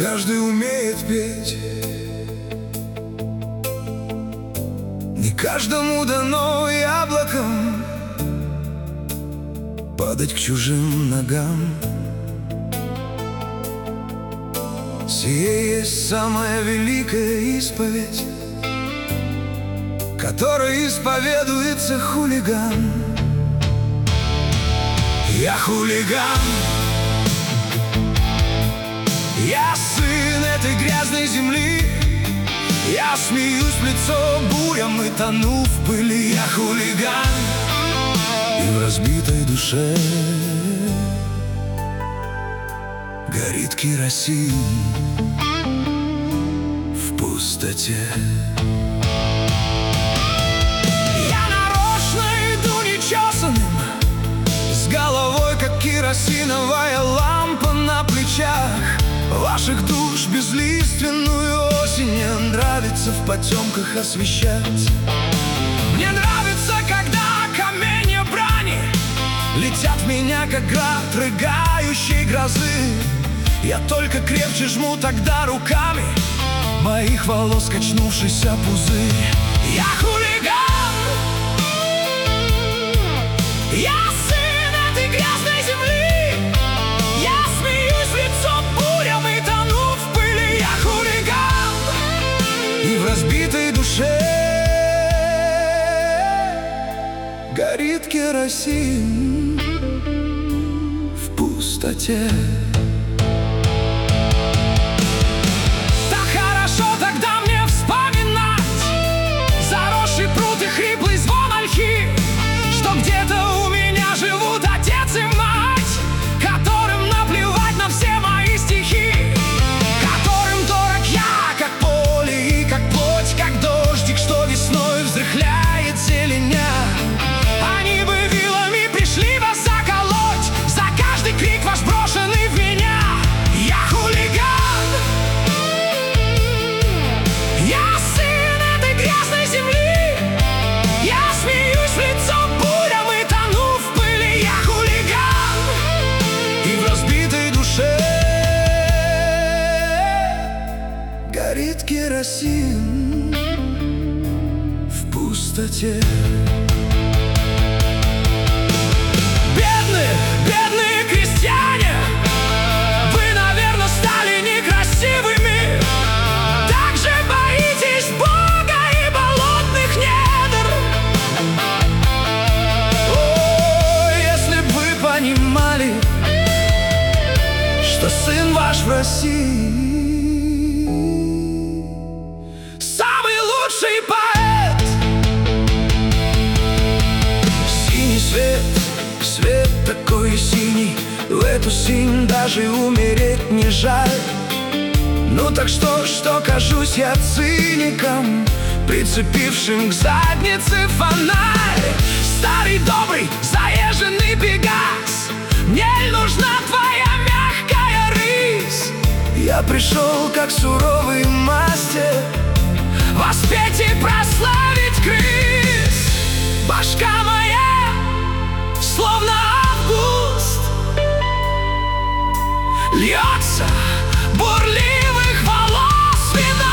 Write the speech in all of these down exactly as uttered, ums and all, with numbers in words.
каждый умеет петь, не каждому дано яблоком падать к чужим ногам. Сие есть самая великая исповедь, которой исповедуется хулиган. Я хулиган, я сын этой грязной земли, я смеюсь в лицо бурям и тону в пыли. Я хулиган, и в разбитой душе горит керосин в пустоте. Я нарочно иду нечесанным, с головой, как керосиновая лампа на плечах. Ваших душ безлиственную осень мне нравится в потемках освещать. Мне нравится, когда каменья брани летят в меня, как град рыгающей грозы. Я только крепче жму тогда руками моих волос качнувшийся пузырь. Я хулиган, я сын этой грязной земли, я смеюсь в лицо бурям и тону в пыли. Я хулиган, и в разбитой душе горит керосин в пустоте. Горит керосин в пустоте. Бедные, бедные крестьяне, вы, наверное, стали некрасивыми. Так же боитесь Бога и болотных недр. О, если б вы понимали, что сын ваш в России лучший поэт. Синий свет, свет такой синий, в эту синь даже умереть не жаль. Ну так что, что кажусь я циником, прицепившим к заднице фонарь? Старый добрый заезженный Пегас, мне нужна твоя мягкая рысь. Я пришел как суровый мастер воспеть и прославить крыс. Башка моя, словно август, льется бурливых волос вино.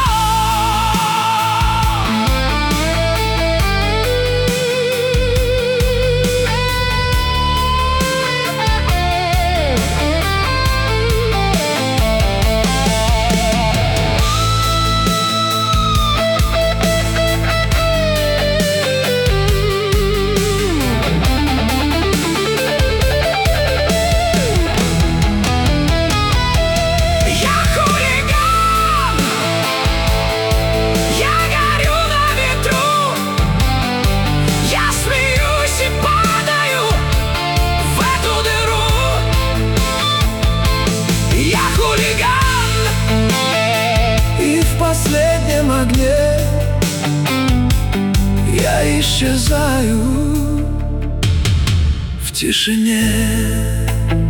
Я исчезаю в тишине.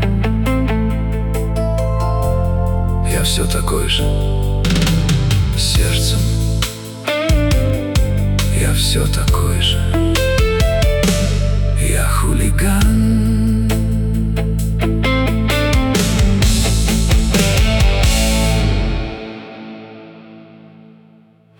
Я все такой же сердцем, я все такой же. Я хулиган.